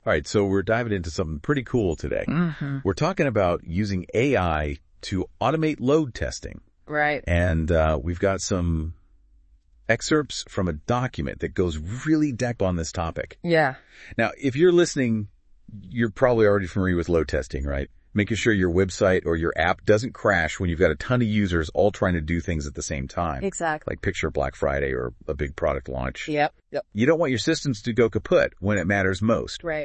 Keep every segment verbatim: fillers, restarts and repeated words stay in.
All right, so we're diving into something pretty cool today. Mm-hmm. We're talking about using A I to automate load testing. Right. And uh, we've got some excerpts from a document that goes really deep on this topic. Yeah. Now, if you're listening, you're probably already familiar with load testing, right? Making sure your website or your app doesn't crash when you've got a ton of users all trying to do things at the same time. Exactly. Like picture Black Friday or a big product launch. Yep. Yep. You don't want your systems to go kaput when it matters most. Right.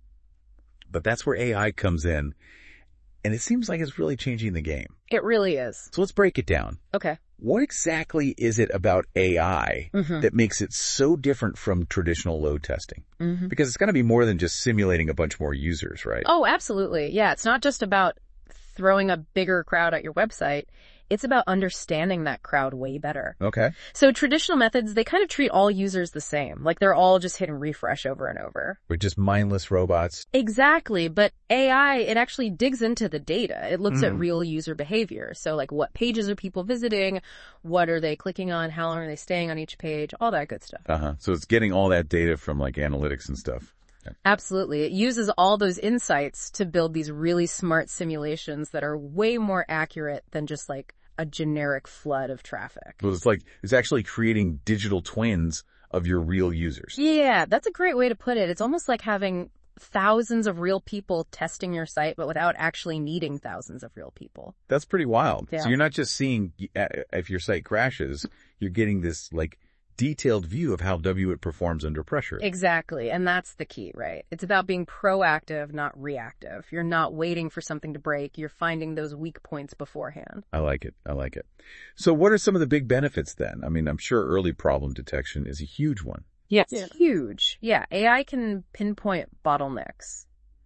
But that's where A I comes in. And it seems like it's really changing the game. It really is. So let's break it down. Okay. What exactly is it about A I mm-hmm. that makes it so different from traditional load testing? Mm-hmm. Because it's going to be more than just simulating a bunch more users, right? Oh, absolutely. Yeah. It's not just about throwing a bigger crowd at your website. It's about understanding that crowd way better. Okay. So traditional methods, they kind of treat all users the same. Like they're all just hitting refresh over and over. We're just mindless robots. Exactly. But A I, it actually digs into the data. It looks Mm. at real user behavior. So like what pages are people visiting? What are they clicking on? How long are they staying on each page? All that good stuff. Uh-huh. So it's getting all that data from like analytics and stuff. Absolutely. It uses all those insights to build these really smart simulations that are way more accurate than just like a generic flood of traffic. Well, it's like, it's actually creating digital twins of your real users. Yeah, that's a great way to put it. It's almost like having thousands of real people testing your site, but without actually needing thousands of real people. That's pretty wild. Yeah. So you're not just seeing uh, if your site crashes, you're getting this like detailed view of how W it performs under pressure. Exactly. And that's the key, right? It's about being proactive, not reactive. You're not waiting for something to break. You're finding those weak points beforehand. I like it. I like it. So what are some of the big benefits then? I mean, I'm sure early problem detection is a huge one. Yes. Yeah. Huge. Yeah. A I can pinpoint bottlenecks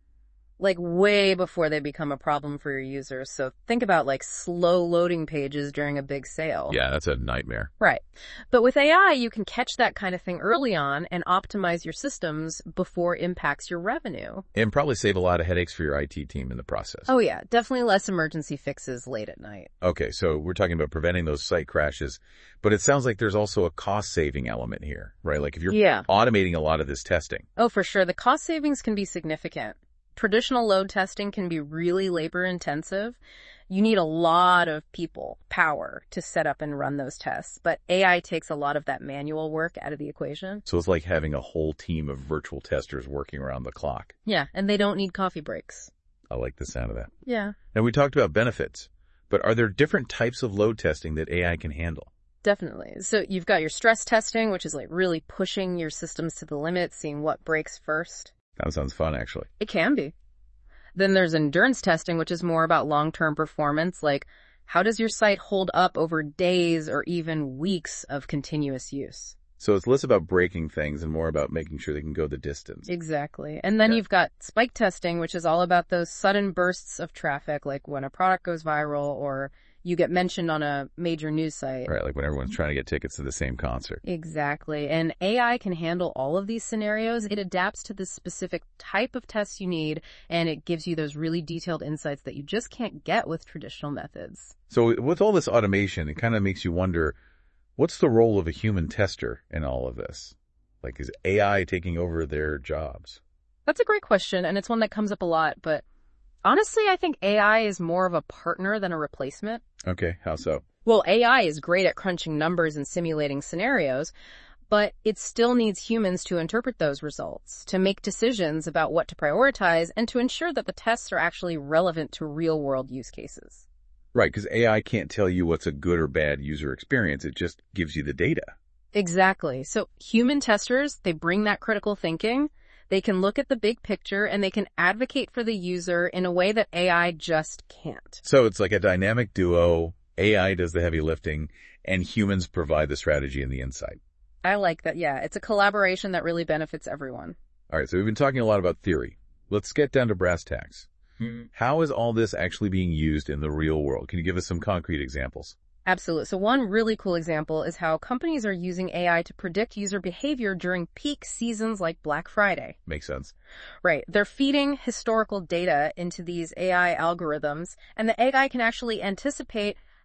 like way before they become a problem for your users. So think about like slow loading pages during a big sale. Yeah, that's a nightmare. Right. But with A I, you can catch that kind of thing early on and optimize your systems before it impacts your revenue. And probably save a lot of headaches for your I T team in the process. Oh yeah, definitely less emergency fixes late at night. Okay, so we're talking about preventing those site crashes, but it sounds like there's also a cost saving element here, right? Like if you're yeah. automating a lot of this testing. Oh, for sure. The cost savings can be significant. Traditional load testing can be really labor intensive. You need a lot of people, power, to set up and run those tests. But A I takes a lot of that manual work out of the equation. So it's like having a whole team of virtual testers working around the clock. Yeah, and they don't need coffee breaks. I like the sound of that. Yeah. Now we talked about benefits, but are there different types of load testing that A I can handle? Definitely. So you've got your stress testing, which is like really pushing your systems to the limit, seeing what breaks first. That sounds fun, actually. It can be. Then there's endurance testing, which is more about long-term performance, like how does your site hold up over days or even weeks of continuous use? So it's less about breaking things and more about making sure they can go the distance. Exactly. And then Yeah. you've got spike testing, which is all about those sudden bursts of traffic, like when a product goes viral or you get mentioned on a major news site. Right, like when everyone's trying to get tickets to the same concert. Exactly. And A I can handle all of these scenarios. It adapts to the specific type of tests you need, and it gives you those really detailed insights that you just can't get with traditional methods. So with all this automation, it kind of makes you wonder, what's the role of a human tester in all of this? Like, is A I taking over their jobs? That's a great question, and it's one that comes up a lot, but honestly, I think A I is more of a partner than a replacement. Okay, how so? Well, A I is great at crunching numbers and simulating scenarios, but it still needs humans to interpret those results, to make decisions about what to prioritize, and to ensure that the tests are actually relevant to real-world use cases. Right, because A I can't tell you what's a good or bad user experience. It just gives you the data. Exactly. So human testers, they bring that critical thinking. They can look at the big picture and they can advocate for the user in a way that A I just can't. So it's like a dynamic duo. A I does the heavy lifting and humans provide the strategy and the insight. I like that. Yeah, it's a collaboration that really benefits everyone. All right, so we've been talking a lot about theory. Let's get down to brass tacks. Mm-hmm. How is all this actually being used in the real world? Can you give us some concrete examples? Absolutely. So one really cool example is how companies are using A I to predict user behavior during peak seasons like Black Friday. Makes sense. Right. They're feeding historical data into these A I algorithms, and the A I can actually anticipate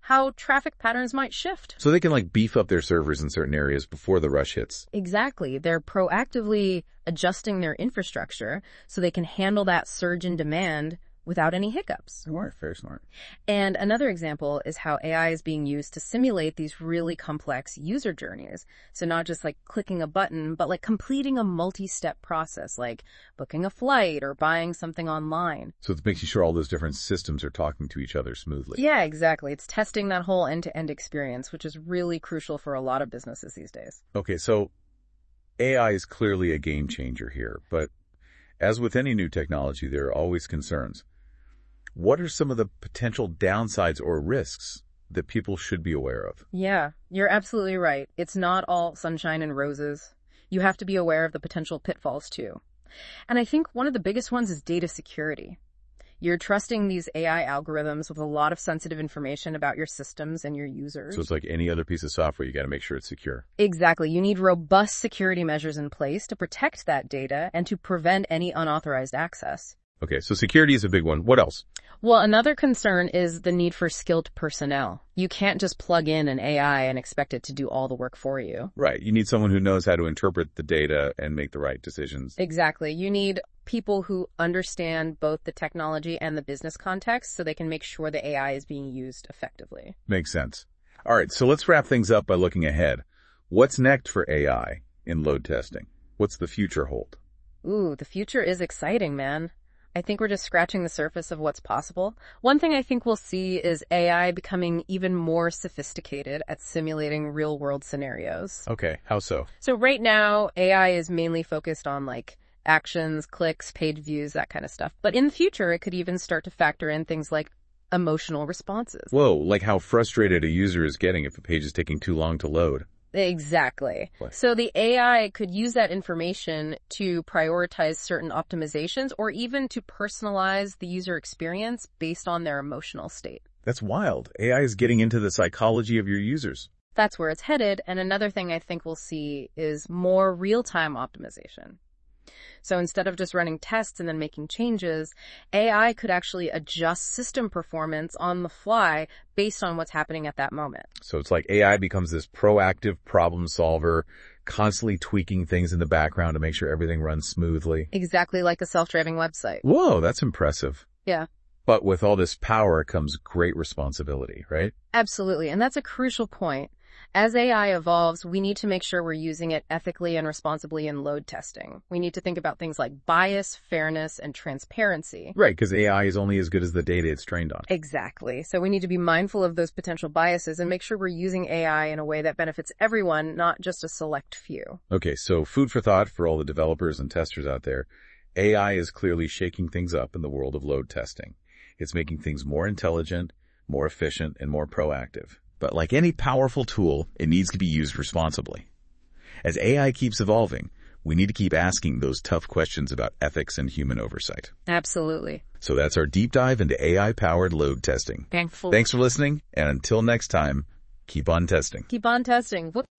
how traffic patterns might shift. So they can like beef up their servers in certain areas before the rush hits. Exactly. They're proactively adjusting their infrastructure so they can handle that surge in demand without any hiccups. Smart, very smart. And another example is how A I is being used to simulate these really complex user journeys. So not just like clicking a button, but like completing a multi-step process, like booking a flight or buying something online. So it's making sure all those different systems are talking to each other smoothly. Yeah, exactly. It's testing that whole end-to-end experience, which is really crucial for a lot of businesses these days. Okay, so A I is clearly a game changer here, but as with any new technology, there are always concerns. What are some of the potential downsides or risks that people should be aware of? Yeah, you're absolutely right. It's not all sunshine and roses. You have to be aware of the potential pitfalls too. And I think one of the biggest ones is data security. You're trusting these A I algorithms with a lot of sensitive information about your systems and your users. So it's like any other piece of software, you got to make sure it's secure. Exactly. You need robust security measures in place to protect that data and to prevent any unauthorized access. Okay, so security is a big one. What else? Well, another concern is the need for skilled personnel. You can't just plug in an A I and expect it to do all the work for you. Right. You need someone who knows how to interpret the data and make the right decisions. Exactly. You need people who understand both the technology and the business context so they can make sure the A I is being used effectively. Makes sense. All right, so let's wrap things up by looking ahead. What's next for A I in load testing? What's the future hold? Ooh, the future is exciting, man. I think we're just scratching the surface of what's possible. One thing I think we'll see is A I becoming even more sophisticated at simulating real-world scenarios. Okay, how so? So right now, A I is mainly focused on like actions, clicks, page views, that kind of stuff. But in the future, it could even start to factor in things like emotional responses. Whoa, like how frustrated a user is getting if a page is taking too long to load. Exactly. What? So the A I could use that information to prioritize certain optimizations or even to personalize the user experience based on their emotional state. That's wild. A I is getting into the psychology of your users. That's where it's headed. And another thing I think we'll see is more real-time optimization. So instead of just running tests and then making changes, A I could actually adjust system performance on the fly based on what's happening at that moment. So it's like A I becomes this proactive problem solver, constantly tweaking things in the background to make sure everything runs smoothly. Exactly like a self-driving website. Whoa, that's impressive. Yeah. But with all this power comes great responsibility, right? Absolutely. And that's a crucial point. As A I evolves, we need to make sure we're using it ethically and responsibly in load testing. We need to think about things like bias, fairness, and transparency. Right, because A I is only as good as the data it's trained on. Exactly. So we need to be mindful of those potential biases and make sure we're using A I in a way that benefits everyone, not just a select few. Okay, so food for thought for all the developers and testers out there. A I is clearly shaking things up in the world of load testing. It's making things more intelligent, more efficient, and more proactive. But like any powerful tool, it needs to be used responsibly. As A I keeps evolving, we need to keep asking those tough questions about ethics and human oversight. Absolutely. So that's our deep dive into A I-powered load testing. Thankful. Thanks for listening, and until next time, keep on testing. Keep on testing. Whoop.